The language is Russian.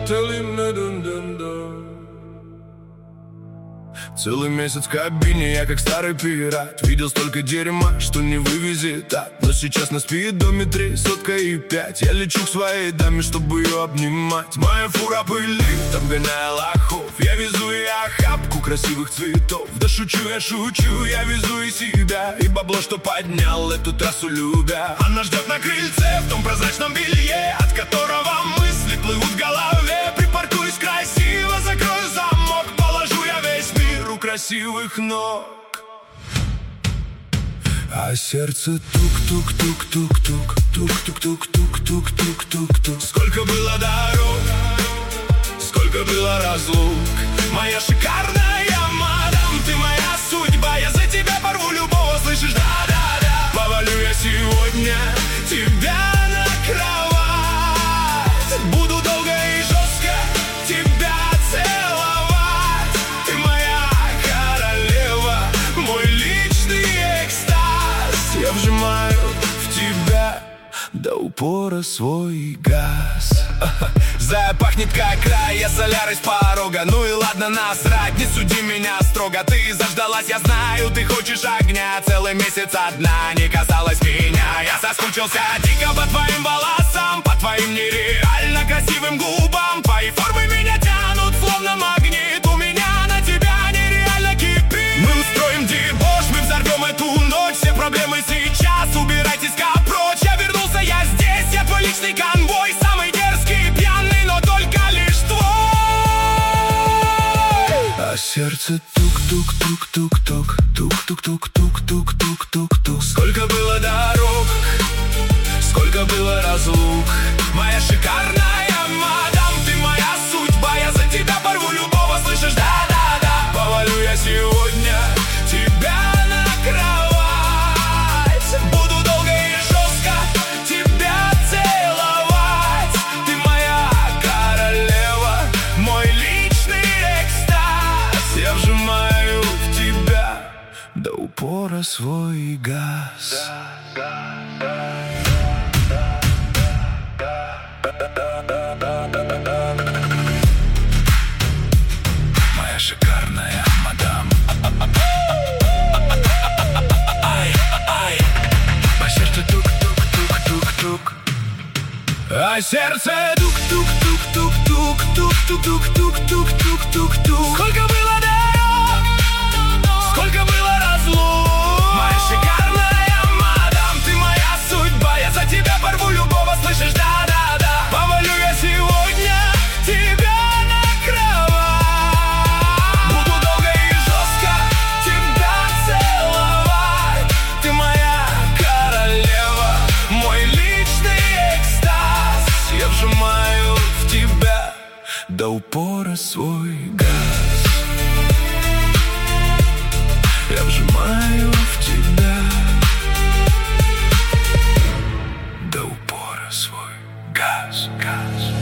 Целый месяц в кабине, я как старый пират. Видел столько дерьма, что не вывезет так. Но сейчас на спидометре 105. Я лечу к своей даме, чтобы ее обнимать. Моя фура пылит, обгоняя лохов. Я везу и охапку красивых цветов. Да шучу, я везу и себя. И бабло, что поднял эту трассу любя. Она ждет на крыльце в том прозрачном белье, от которого мысли плывут в голове. Припаркуюсь красиво, закрою замок, положу я весь мир у красивых ног. А сердце тук-тук-тук-тук-тук, тук-тук-тук-тук-тук-тук-тук. Сколько было дорог, сколько было разлук. Моя шикарная мадам, ты моя судьба. Я за тебя порву любого, слышишь, да-да-да. Повалю я сегодня тебя на кровать. Буду долго и жестко тебя целовать. Ты моя королева, мой личный экстаз. Я вжимаю в тебя до упора свой газ. Зая пахнет как рай, я солярой с порога. Ну и ладно, насрать, не суди меня строго. Ты заждалась, я знаю, ты хочешь огня. Целый месяц одна не касалась меня. Я соскучился дико по твоим волосам, по твоим нереально красивым губам. Твои формы меня тянут, словно магнит. У меня на тебя нереально кипит. Мы устроим дебош, мы взорвем эту ночь. Все проблемы сейчас, убирайтесь-ка прочь. Я вернулся, я здесь, я твой личный конвой. Самый дерзкий, пьяный, но только лишь твой. А сердце тук-тук-тук-тук-тук, тук-тук-тук-тук-тук-тук-тук. Сколько было дорог, сколько было разлук. Моя шикарная мадам, ты моя судьба. Я за тебя порву любого, слышишь, да-да-да. Повалю я сегодня тебя на кровать. Буду долго и жестко тебя целовать. Ты моя королева, мой личный экстаз. Я вжимаю в тебя до упора свой газ. Моя шикарная мадам. Ай, по сердцу тук-тук-тук-тук-тук. А сердце тук-тук-тук-тук-тук-тук-тук-тук-тук-тук. Сколько было дорог, сколько было разлук. Моя шикарная мадам, ты моя судьба. Я за тебя порву любого, слышишь, да-да-да. Повалю я сегодня тебя на кровать. Буду долго и жестко тебя целовать. Ты моя королева, мой личный экстаз. Я вжимаю в тебя до упора свой газ. Я вжимаю в тебя до упора свой газ.